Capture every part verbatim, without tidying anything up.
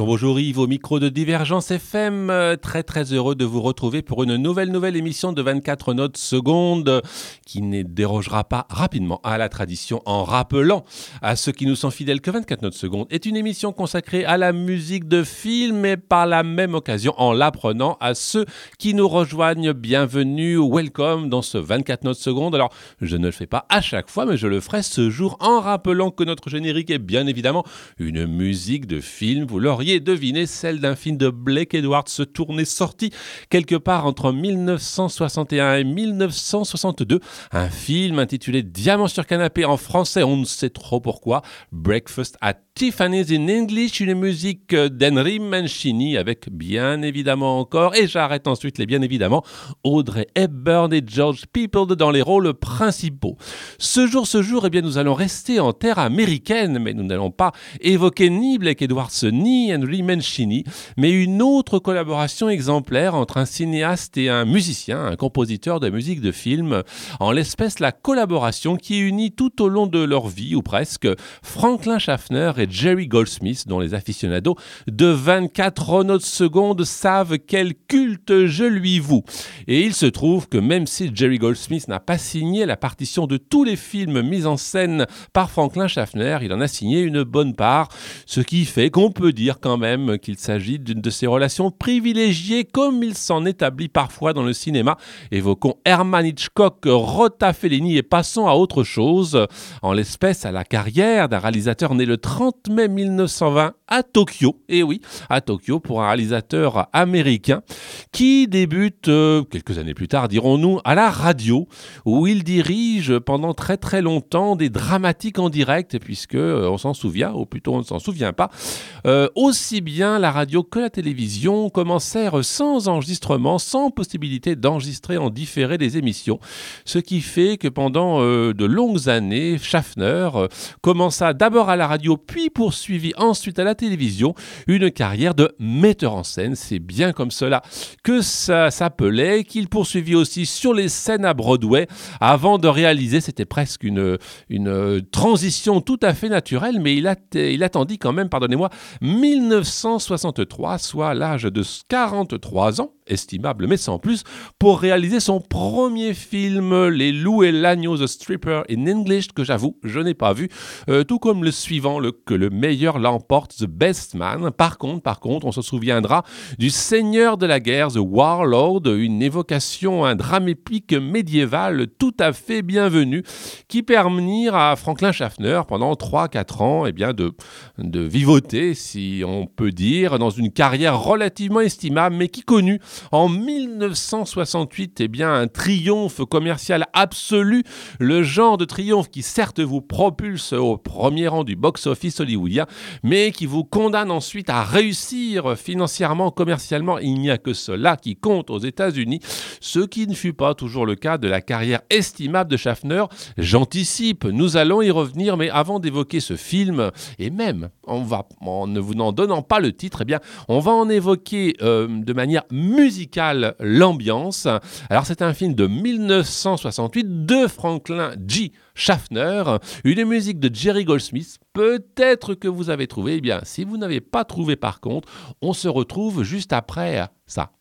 bonjour Yves, au micro de Divergence F M. Euh, Très très heureux de vous retrouver pour une nouvelle nouvelle émission de vingt-quatre notes secondes qui ne dérogera pas rapidement à la tradition en rappelant à ceux qui nous sont fidèles que vingt-quatre notes secondes est une émission consacrée à la musique de film et par la même occasion en l'apprenant à ceux qui nous rejoignent. Bienvenue, welcome dans ce vingt-quatre notes secondes. Alors je ne le fais pas à chaque fois mais je le ferai ce jour en rappelant que notre générique est bien évidemment une musique de film. Vous l'auriez deviné, celle d'un film de Blake Edwards, tourné, sorti quelque part entre mille neuf cent soixante et un et mille neuf cent soixante-deux. Un film intitulé Diamant sur canapé en français, on ne sait trop pourquoi. Breakfast at Tiffany's in English, une musique d'Henry Mancini avec bien évidemment encore, et j'arrête ensuite les bien évidemment, Audrey Hepburn et George People dans les rôles principaux. Ce jour, ce jour, eh bien, nous allons rester en terre américaine, mais nous n'allons pas évoquer ni Blake Edwards ni Henry Mancini, mais une autre collaboration exemplaire entre un cinéaste et un musicien, un compositeur de musique de film, en l'espèce la collaboration qui unit tout au long de leur vie, ou presque, Franklin Schaffner et Jerry Goldsmith, dont les aficionados de vingt-quatre notes secondes savent quel culte je lui voue. Et il se trouve que même si Jerry Goldsmith n'a pas signé la partition de tous les films mis en scène par Franklin Schaffner, il en a signé une bonne part, ce qui fait qu'on peut dire quand même qu'il s'agit d'une de ces relations privilégiées comme il s'en établit parfois dans le cinéma. Évoquons Herman Hitchcock, Rota Fellini et passons à autre chose, en l'espèce à la carrière d'un réalisateur né le trente mai mille neuf cent vingt à Tokyo, et oui, à Tokyo pour un réalisateur américain qui débute euh, quelques années plus tard, dirons-nous, à la radio, où il dirige pendant très très longtemps des dramatiques en direct, puisque euh, on s'en souvient, ou plutôt on ne s'en souvient pas, euh, aussi bien la radio que la télévision commencèrent sans enregistrement, sans possibilité d'enregistrer en différé des émissions, ce qui fait que pendant euh, de longues années, Schaffner euh, commença d'abord à la radio, puis poursuivit ensuite à la télévision une carrière de metteur en scène. C'est bien comme cela que ça s'appelait, qu'il poursuivit aussi sur les scènes à Broadway avant de réaliser, c'était presque une, une transition tout à fait naturelle, mais il, a, il attendit quand même, pardonnez-moi, mille neuf cent soixante-trois, soit l'âge de quarante-trois ans, estimable mais sans plus, pour réaliser son premier film, Les Loups et l'Agneau, The Stripper in English, que j'avoue, je n'ai pas vu, euh, tout comme le suivant, le, que le meilleur l'emporte, The Best Man. Par contre, par contre, on se souviendra du Seigneur de la guerre, The Warlord, une évocation, un drame épique médiéval tout à fait bienvenu, qui permit à Franklin Schaffner, pendant trois à quatre ans, eh bien, de, de vivoter, si on peut dire, dans une carrière relativement estimable, mais qui connut en mille neuf cent soixante-huit eh bien, un triomphe commercial absolu, le genre de triomphe qui certes vous propulse au premier rang du box-office hollywoodien, mais qui vous condamne ensuite à réussir financièrement, commercialement. Il n'y a que cela qui compte aux États-Unis, ce qui ne fut pas toujours le cas de la carrière estimable de Schaffner. J'anticipe, nous allons y revenir, mais avant d'évoquer ce film, et même on va, en ne vous en donnant pas le titre, eh bien, on va en évoquer euh, de manière musicale l'ambiance. Alors c'est un film de mille neuf cent soixante-huit de Franklin G. Schaffner, une musique de Jerry Goldsmith. Peut-être que vous avez trouvé, eh bien, si vous n'avez pas trouvé par contre, on se retrouve juste après ça.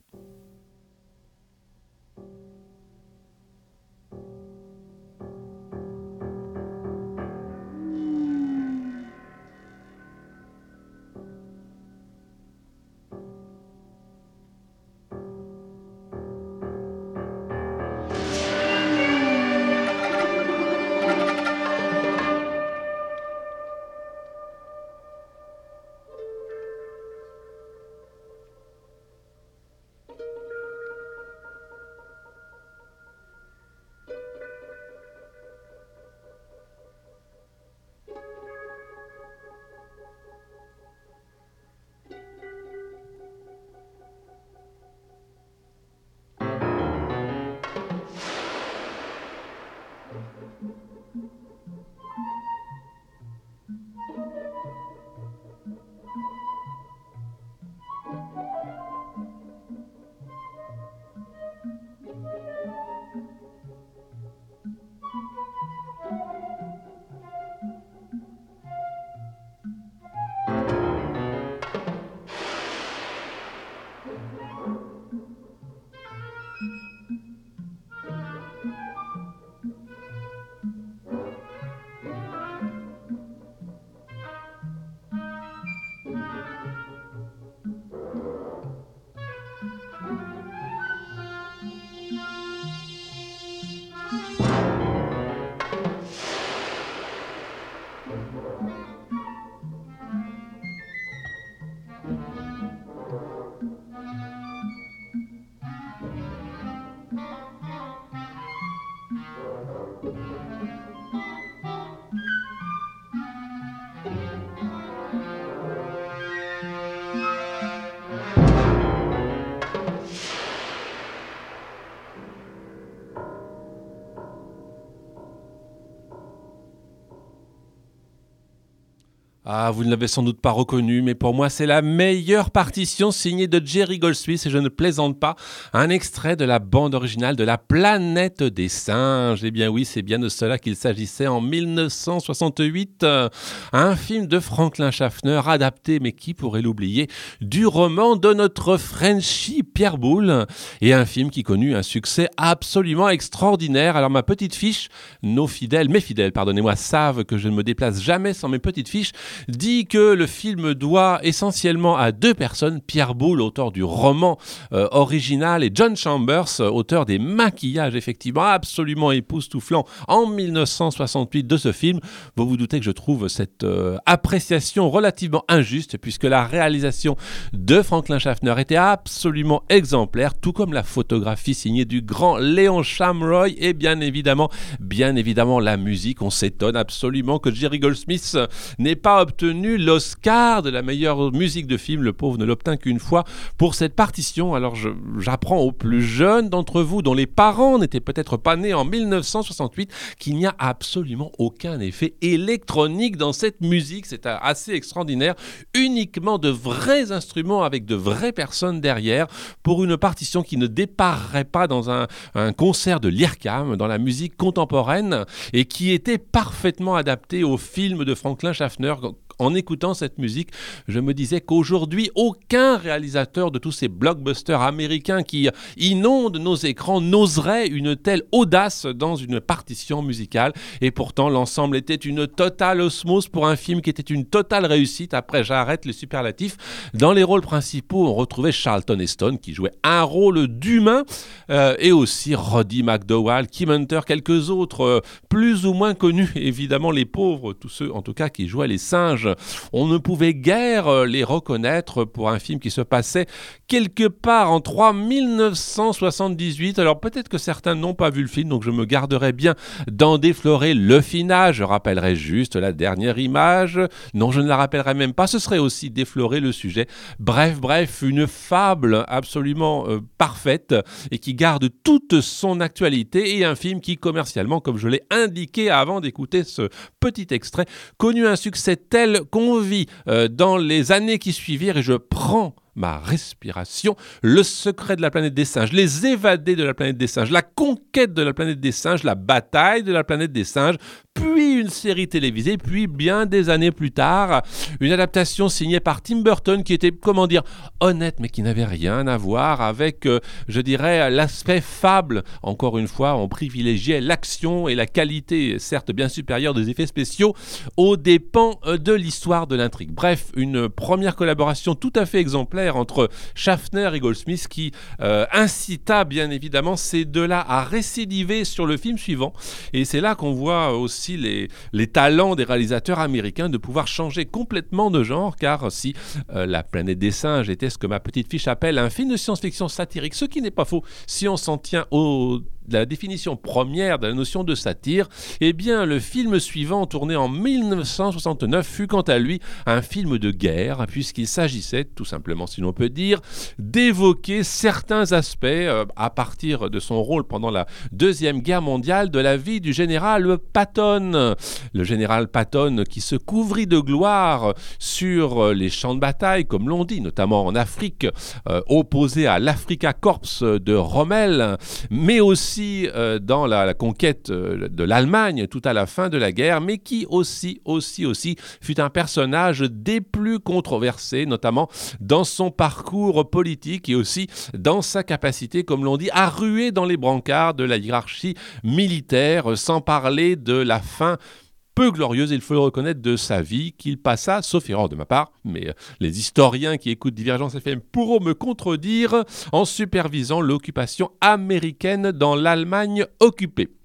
Ah, vous ne l'avez sans doute pas reconnu, mais pour moi, c'est la meilleure partition signée de Jerry Goldsmith, et je ne plaisante pas. Un extrait de la bande originale de La Planète des Singes. Eh bien oui, c'est bien de cela qu'il s'agissait en dix-neuf cent soixante-huit. Euh, un film de Franklin Schaffner, adapté, mais qui pourrait l'oublier, du roman de notre Frenchie Pierre Boulle. Et un film qui connut un succès absolument extraordinaire. Alors ma petite fiche, nos fidèles, mes fidèles, pardonnez-moi, savent que je ne me déplace jamais sans mes petites fiches, dit que le film doit essentiellement à deux personnes, Pierre Boulle, auteur du roman euh, original, et John Chambers, auteur des maquillages effectivement absolument époustouflants en dix-neuf cent soixante-huit de ce film. Vous vous doutez que je trouve cette euh, appréciation relativement injuste, puisque la réalisation de Franklin Schaffner était absolument exemplaire, tout comme la photographie signée du grand Léon Shamroy, et bien évidemment, bien évidemment la musique. On s'étonne absolument que Jerry Goldsmith n'ait pas obtenu l'Oscar de la meilleure musique de film. Le pauvre ne l'obtint qu'une fois pour cette partition. Alors je, j'apprends aux plus jeunes d'entre vous, dont les parents n'étaient peut-être pas nés en dix-neuf cent soixante-huit, qu'il n'y a absolument aucun effet électronique dans cette musique. C'est assez extraordinaire. Uniquement de vrais instruments avec de vraies personnes derrière, pour une partition qui ne déparerait pas dans un, un concert de l'I R C A M, dans la musique contemporaine, et qui était parfaitement adaptée au film de Franklin Schaffner. En écoutant cette musique, je me disais qu'aujourd'hui, aucun réalisateur de tous ces blockbusters américains qui inondent nos écrans n'oserait une telle audace dans une partition musicale. Et pourtant, l'ensemble était une totale osmose pour un film qui était une totale réussite. Après, j'arrête les superlatifs. Dans les rôles principaux, on retrouvait Charlton Heston qui jouait un rôle d'humain, euh, et aussi Roddy McDowall, Kim Hunter, quelques autres euh, plus ou moins connus, évidemment les pauvres, tous ceux en tout cas qui jouaient les singes. On ne pouvait guère les reconnaître pour un film qui se passait quelque part entre dix-neuf cent soixante-dix-huit. Alors peut-être que certains n'ont pas vu le film, donc je me garderai bien d'en déflorer le final. Je rappellerai juste la dernière image. Non, je ne la rappellerai même pas. Ce serait aussi déflorer le sujet. Bref, bref, une fable absolument euh, parfaite et qui garde toute son actualité, et un film qui commercialement, comme je l'ai indiqué avant d'écouter ce petit extrait, connut un succès tel qu'on vit euh, dans les années qui suivirent, et je prends ma respiration, Le secret de la planète des singes, Les évadés de la planète des singes, La conquête de la planète des singes, La bataille de la planète des singes, puis une série télévisée, puis bien des années plus tard, une adaptation signée par Tim Burton qui était, comment dire, honnête, mais qui n'avait rien à voir avec, euh, je dirais, l'aspect fable. Encore une fois, on privilégiait l'action et la qualité, certes bien supérieure des effets spéciaux, aux dépens de l'histoire de l'intrigue. Bref, une première collaboration tout à fait exemplaire entre Schaffner et Goldsmith qui euh, incita bien évidemment ces deux-là à récidiver sur le film suivant. Et c'est là qu'on voit aussi les, les talents des réalisateurs américains de pouvoir changer complètement de genre, car si euh, La planète des singes était ce que ma petite fiche appelle un film de science-fiction satirique, ce qui n'est pas faux si on s'en tient au la définition première de la notion de satire, eh bien le film suivant, tourné en dix-neuf cent soixante-neuf, fut quant à lui un film de guerre, puisqu'il s'agissait, tout simplement si l'on peut dire, d'évoquer certains aspects, euh, à partir de son rôle pendant la Deuxième Guerre mondiale, de la vie du général Patton. Le général Patton qui se couvrit de gloire sur les champs de bataille, comme l'on dit, notamment en Afrique, euh, opposé à l'Africa Corps de Rommel, mais aussi Euh, dans la, la conquête euh, de l'Allemagne tout à la fin de la guerre, mais qui aussi, aussi, aussi fut un personnage des plus controversés, notamment dans son parcours politique et aussi dans sa capacité, comme l'on dit, à ruer dans les brancards de la hiérarchie militaire, sans parler de la fin peu glorieuse, il faut le reconnaître, de sa vie qu'il passa, sauf erreur de ma part, mais les historiens qui écoutent Divergence F M pourront me contredire, en supervisant l'occupation américaine dans l'Allemagne occupée.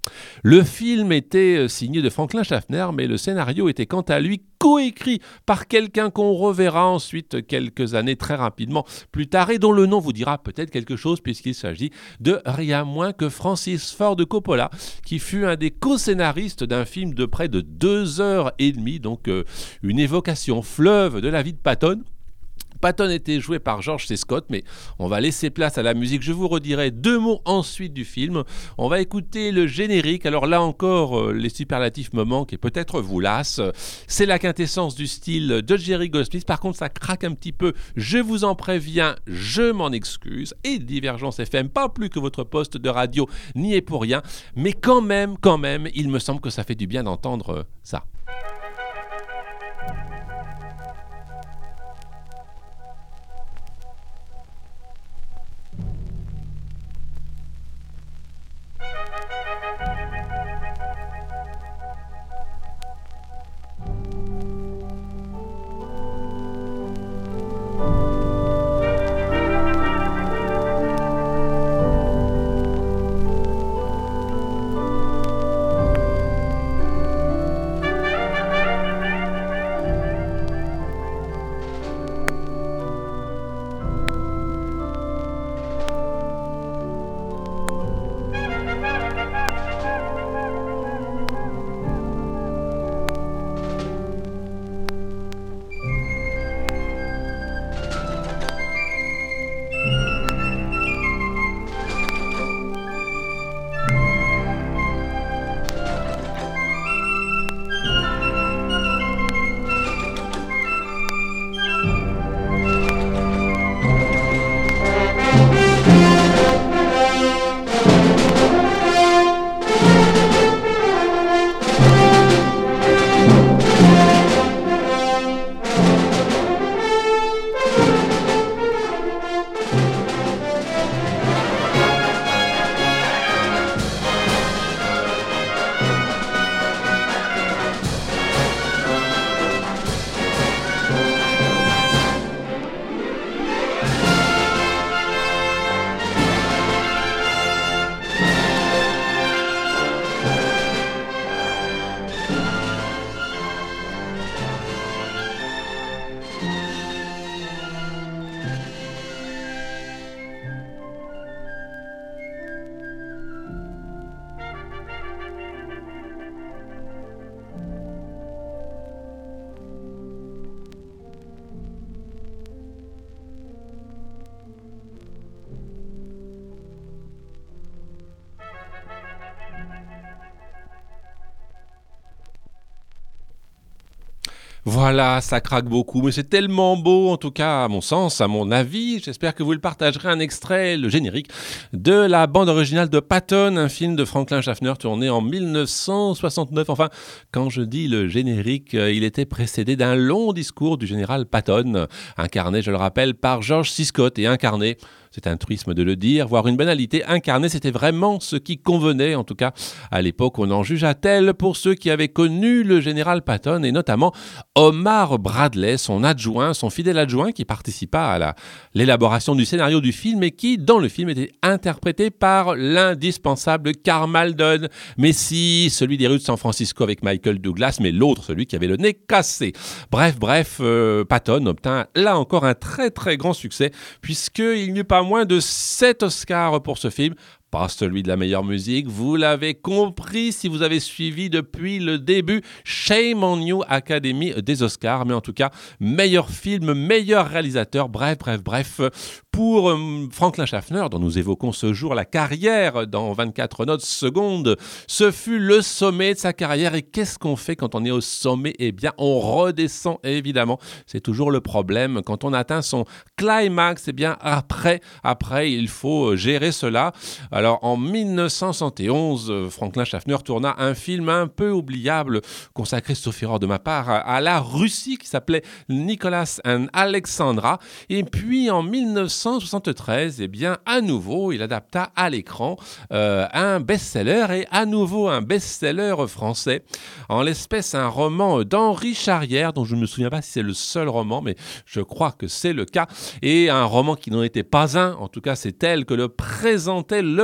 Le film était signé de Franklin Schaffner, mais le scénario était quant à lui coécrit par quelqu'un qu'on reverra ensuite quelques années très rapidement plus tard et dont le nom vous dira peut-être quelque chose puisqu'il s'agit de rien moins que Francis Ford Coppola, qui fut un des co-scénaristes d'un film de près de deux heures et demie, donc euh, une évocation fleuve de la vie de Patton. Patton était joué par George C. Scott, mais on va laisser place à la musique. Je vous redirai deux mots ensuite du film. On va écouter le générique. Alors là encore, euh, les superlatifs me manquent et peut-être vous lassent. C'est la quintessence du style de Jerry Goldsmith. Par contre, ça craque un petit peu. Je vous en préviens, je m'en excuse. Et Divergence F M, pas plus que votre poste de radio n'y est pour rien. Mais quand même, quand même, il me semble que ça fait du bien d'entendre euh, ça. Voilà, ça craque beaucoup, mais c'est tellement beau, en tout cas à mon sens, à mon avis. J'espère que vous le partagerez. Un extrait, le générique, de la bande originale de Patton, un film de Franklin Schaffner tourné en mille neuf cent soixante-neuf. Enfin, quand je dis le générique, il était précédé d'un long discours du général Patton, incarné, je le rappelle, par George C. Scott, et incarné, c'est un truisme de le dire, voire une banalité, incarné, c'était vraiment ce qui convenait, en tout cas à l'époque, on en jugea tel pour ceux qui avaient connu le général Patton, et notamment Omar Bradley, son adjoint, son fidèle adjoint, qui participa à la, l'élaboration du scénario du film et qui, dans le film, était interprété par l'indispensable Karl Malden. Mais si, celui des rues de San Francisco avec Michael Douglas, mais l'autre, celui qui avait le nez cassé. Bref, bref, euh, Patton obtint là encore un très très grand succès, puisqu'il n'y eut pas moins de sept Oscars pour ce film. Pas celui de la meilleure musique, vous l'avez compris si vous avez suivi depuis le début. Shame on You, Académie des Oscars, mais en tout cas, meilleur film, meilleur réalisateur, bref, bref, bref. Pour euh, Franklin Schaffner, dont nous évoquons ce jour la carrière dans vingt-quatre notes secondes, ce fut le sommet de sa carrière. Et qu'est-ce qu'on fait quand on est au sommet? Eh bien, on redescend, évidemment. C'est toujours le problème. Quand on atteint son climax, eh bien, après, après, il faut gérer cela. Alors, Alors, en mille neuf cent soixante et onze, Franklin Schaffner tourna un film un peu oubliable, consacré, sauf erreur de ma part, à la Russie, qui s'appelait Nicholas and Alexandra. Et puis, en mille neuf cent soixante-treize, eh bien, à nouveau, il adapta à l'écran euh, un best-seller, et à nouveau un best-seller français. En l'espèce, un roman d'Henri Charrière, dont je ne me souviens pas si c'est le seul roman, mais je crois que c'est le cas. Et un roman qui n'en était pas un, en tout cas, c'est tel que le présentait le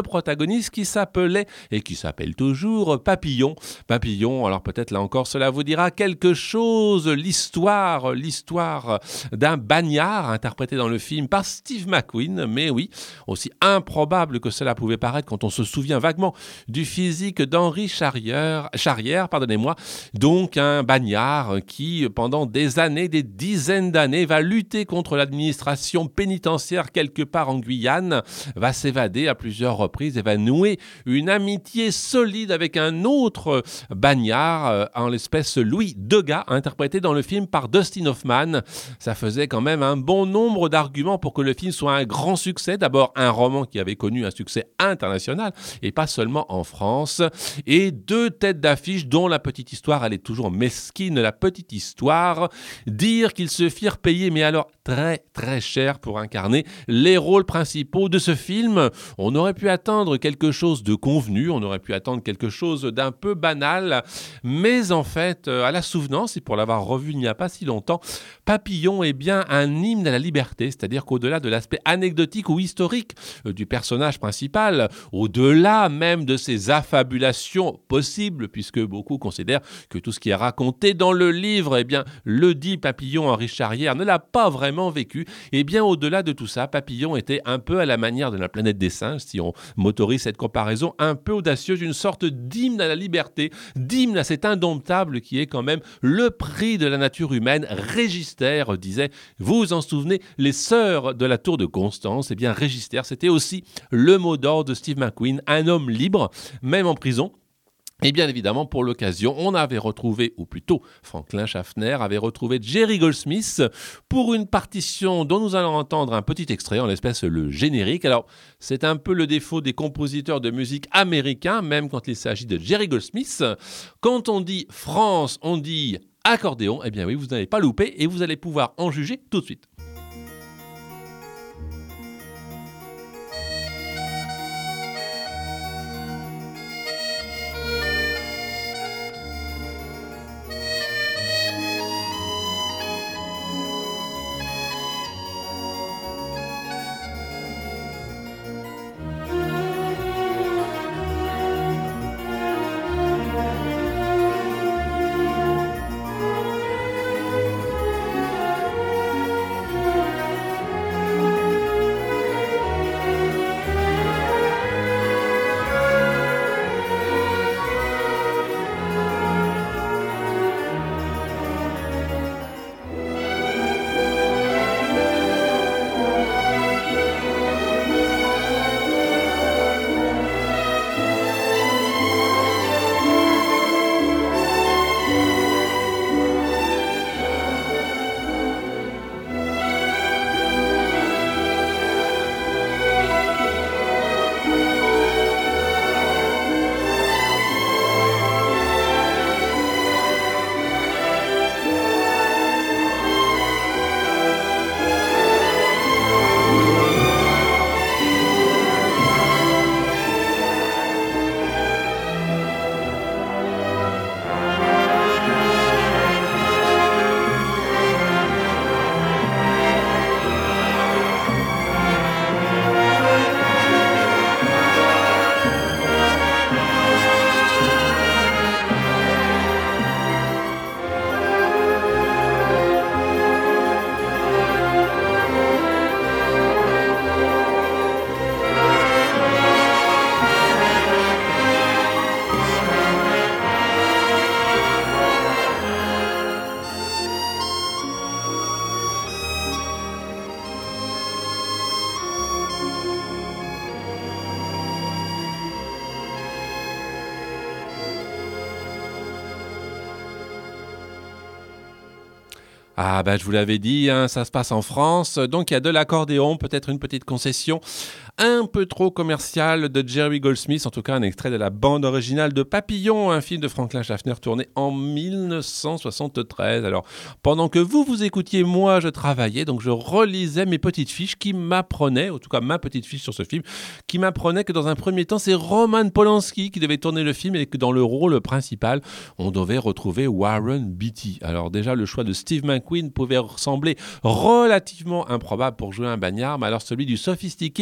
protagoniste qui s'appelait et qui s'appelle toujours Papillon. Papillon, alors peut-être là encore cela vous dira quelque chose, l'histoire, l'histoire d'un bagnard interprété dans le film par Steve McQueen, mais oui, aussi improbable que cela pouvait paraître quand on se souvient vaguement du physique d'Henri Charrière, Charrière, pardonnez-moi, donc un bagnard qui pendant des années, des dizaines d'années va lutter contre l'administration pénitentiaire quelque part en Guyane, va s'évader à plusieurs reprises et va nouer une amitié solide avec un autre bagnard, en l'espèce Louis Degas, interprété dans le film par Dustin Hoffman. Ça faisait quand même un bon nombre d'arguments pour que le film soit un grand succès. D'abord, un roman qui avait connu un succès international et pas seulement en France. Et deux têtes d'affiche dont la petite histoire, elle est toujours mesquine, la petite histoire. Dire qu'ils se firent payer, mais alors très très cher pour incarner les rôles principaux de ce film. On aurait pu attendre quelque chose de convenu, on aurait pu attendre quelque chose d'un peu banal, mais en fait, à la souvenance, et pour l'avoir revu il n'y a pas si longtemps, Papillon est bien un hymne à la liberté, c'est-à-dire qu'au-delà de l'aspect anecdotique ou historique du personnage principal, au-delà même de ses affabulations possibles, puisque beaucoup considèrent que tout ce qui est raconté dans le livre, eh bien, le dit Papillon Henri Charrière ne l'a pas vraiment vécu, et bien au-delà de tout ça, Papillon était un peu à la manière de la planète des singes, si on m'autorise cette comparaison, un peu audacieuse, une sorte d'hymne à la liberté, d'hymne à cet indomptable qui est quand même le prix de la nature humaine. Régister disait, vous vous en souvenez, les sœurs de la tour de Constance, eh bien Régister, c'était aussi le mot d'ordre de Steve McQueen, un homme libre, même en prison. Et bien évidemment, pour l'occasion, on avait retrouvé, ou plutôt Franklin Schaffner avait retrouvé Jerry Goldsmith pour une partition dont nous allons entendre un petit extrait, en l'espèce le générique. Alors, c'est un peu le défaut des compositeurs de musique américains, même quand il s'agit de Jerry Goldsmith. Quand on dit France, on dit accordéon, eh bien oui, vous n'allez pas louper et vous allez pouvoir en juger tout de suite. Ah ben je vous l'avais dit, hein, ça se passe en France, donc il y a de l'accordéon, peut-être une petite concession un peu trop commerciale de Jerry Goldsmith, en tout cas un extrait de la bande originale de Papillon, un film de Franklin Schaffner tourné en dix-neuf cent soixante-treize. Alors pendant que vous vous écoutiez, moi je travaillais, donc je relisais mes petites fiches qui m'apprenaient, en tout cas ma petite fiche sur ce film, qui m'apprenait que dans un premier temps c'est Roman Polanski qui devait tourner le film et que dans le rôle principal on devait retrouver Warren Beatty. Alors déjà le choix de Steve McQueen pouvait ressembler relativement improbable pour jouer un bagnard, mais alors celui du sophistiqué Warren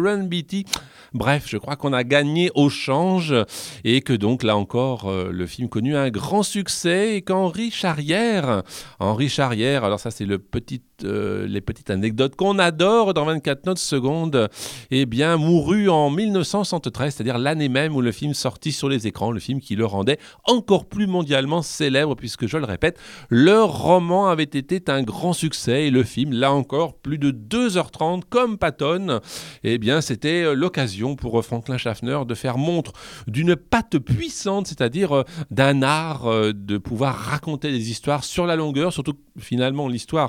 Run Beatty. Bref, je crois qu'on a gagné au change et que donc là encore, euh, le film connut un grand succès et qu'Henri Charrière, Henri Charrière, alors ça c'est le petit, euh, les petites anecdotes qu'on adore dans vingt-quatre notes secondes, eh bien mourut en dix-neuf cent soixante-treize, c'est-à-dire l'année même où le film sortit sur les écrans, le film qui le rendait encore plus mondialement célèbre puisque, je le répète, le roman avait été un grand succès et le film, là encore, plus de deux heures trente comme Patton, eh bien c'était l'occasion pour Franklin Schaffner de faire montre d'une patte puissante, c'est-à-dire d'un art de pouvoir raconter des histoires sur la longueur, surtout finalement l'histoire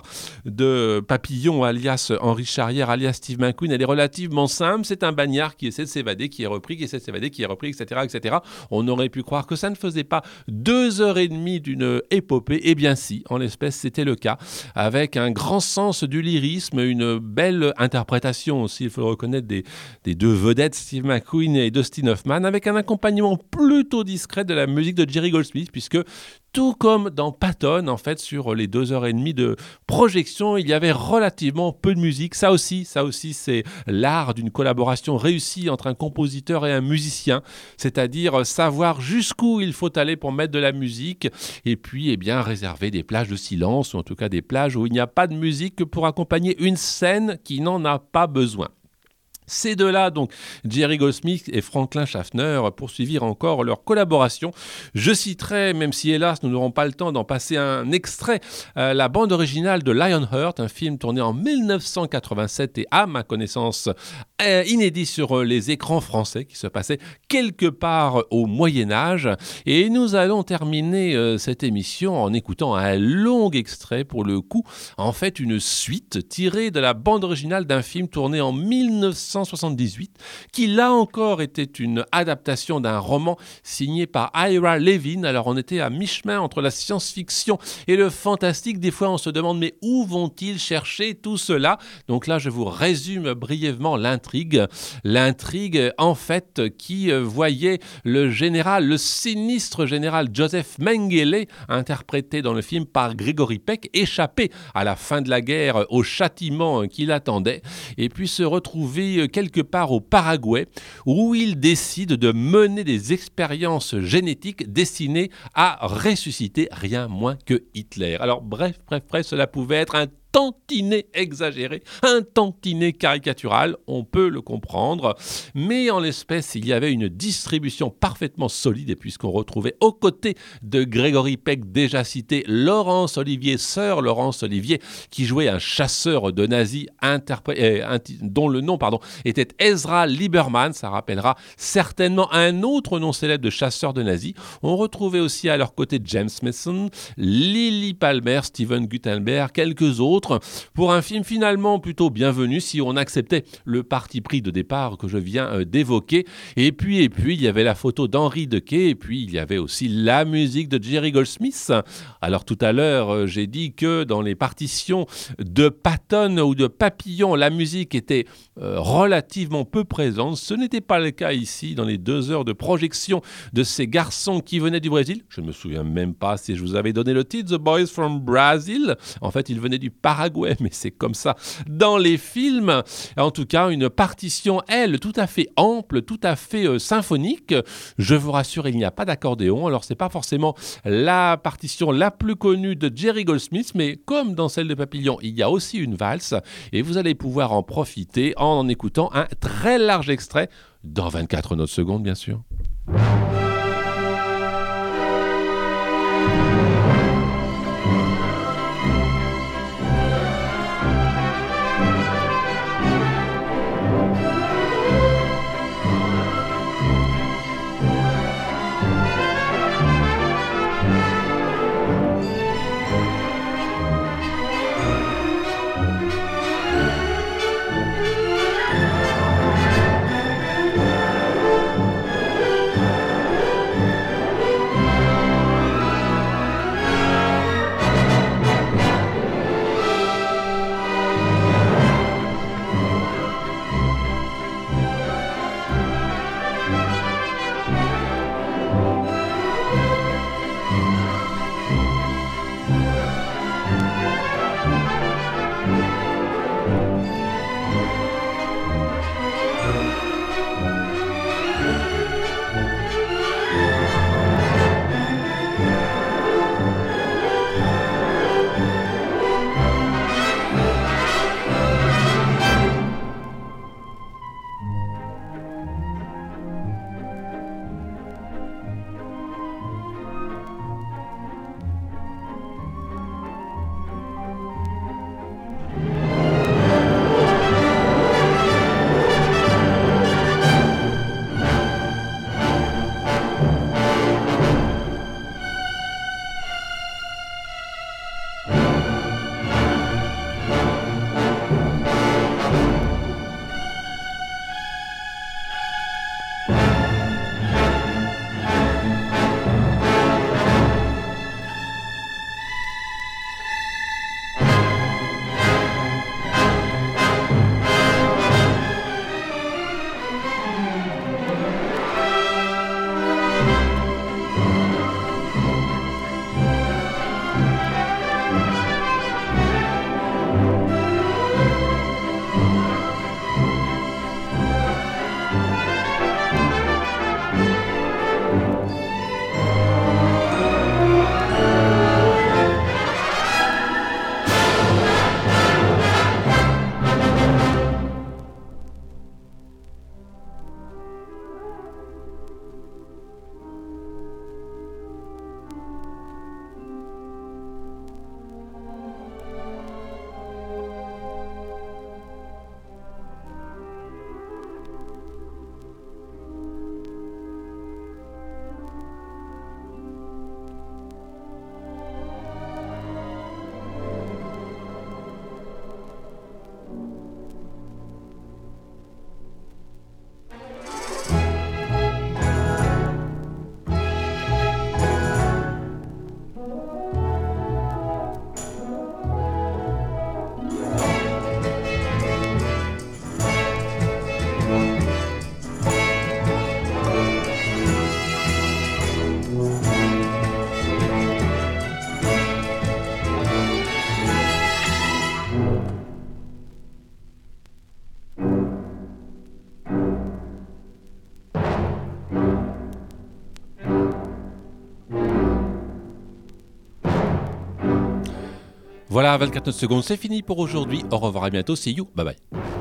de Papillon alias Henri Charrière alias Steve McQueen, elle est relativement simple, c'est un bagnard qui essaie de s'évader, qui est repris, qui essaie de s'évader, qui est repris, et cetera, et cetera. On aurait pu croire que ça ne faisait pas deux heures et demie d'une épopée, eh bien si, en l'espèce c'était le cas, avec un grand sens du lyrisme, une belle interprétation aussi, il faut le reconnaître, des, des deux vedettes, Steve McQueen et Dustin Hoffman, avec un accompagnement plutôt discret de la musique de Jerry Goldsmith, puisque tout comme dans Patton, en fait, sur les deux heures et demie de projection, il y avait relativement peu de musique. Ça aussi, ça aussi, c'est l'art d'une collaboration réussie entre un compositeur et un musicien, c'est-à-dire savoir jusqu'où il faut aller pour mettre de la musique, et puis, eh bien, réserver des plages de silence, ou en tout cas des plages où il n'y a pas de musique pour accompagner une scène qui n'en a pas besoin. Ces deux-là, donc Jerry Goldsmith et Franklin Schaffner, poursuivirent encore leur collaboration. Je citerai, même si hélas nous n'aurons pas le temps d'en passer un extrait, euh, la bande originale de Lionheart, un film tourné en dix-neuf cent quatre-vingt-sept et à ma connaissance euh, inédit sur les écrans français, qui se passait quelque part au Moyen-Âge. Et nous allons terminer euh, cette émission en écoutant un long extrait, pour le coup, en fait une suite tirée de la bande originale d'un film tourné en dix-neuf cent soixante-dix-huit, qui là encore était une adaptation d'un roman signé par Ira Levin. Alors on était à mi-chemin entre la science-fiction et le fantastique. Des fois on se demande mais où vont-ils chercher tout cela? Donc là je vous résume brièvement l'intrigue. L'intrigue en fait qui voyait le général, le sinistre général Joseph Mengele, interprété dans le film par Gregory Peck, échapper à la fin de la guerre au châtiment qui l'attendait et puis se retrouver quelque part au Paraguay, où il décide de mener des expériences génétiques destinées à ressusciter rien moins que Hitler. Alors bref, bref, bref, cela pouvait être un tantinet exagéré, un tantinet caricatural, on peut le comprendre, mais en l'espèce, il y avait une distribution parfaitement solide, et puisqu'on retrouvait aux côtés de Gregory Peck, déjà cité, Laurence Olivier, sœur Laurence Olivier, qui jouait un chasseur de nazis interpré- euh, dont le nom pardon, était Ezra Lieberman, ça rappellera certainement un autre nom célèbre de chasseur de nazis. On retrouvait aussi à leur côté James Mason, Lily Palmer, Steven Guttenberg, quelques autres, pour un film finalement plutôt bienvenu si on acceptait le parti pris de départ que je viens euh, d'évoquer. Et puis, et puis, il y avait la photo d'Henri Dequet, et puis il y avait aussi la musique de Jerry Goldsmith. Alors tout à l'heure, euh, j'ai dit que dans les partitions de Patton ou de Papillon, la musique était euh, relativement peu présente. Ce n'était pas le cas ici, dans les deux heures de projection de ces garçons qui venaient du Brésil. Je ne me souviens même pas si je vous avais donné le titre, The Boys from Brazil. En fait, ils venaient du Paraguay, mais c'est comme ça dans les films. En tout cas, une partition, elle, tout à fait ample, tout à fait euh, symphonique. Je vous rassure, il n'y a pas d'accordéon. Alors, c'est pas forcément la partition la plus connue de Jerry Goldsmith, mais comme dans celle de Papillon, il y a aussi une valse, et vous allez pouvoir en profiter en en écoutant un très large extrait, dans vingt-quatre notes secondes, bien sûr. Voilà, vingt-quatre secondes, c'est fini pour aujourd'hui. Au revoir, à bientôt. See you. Bye bye.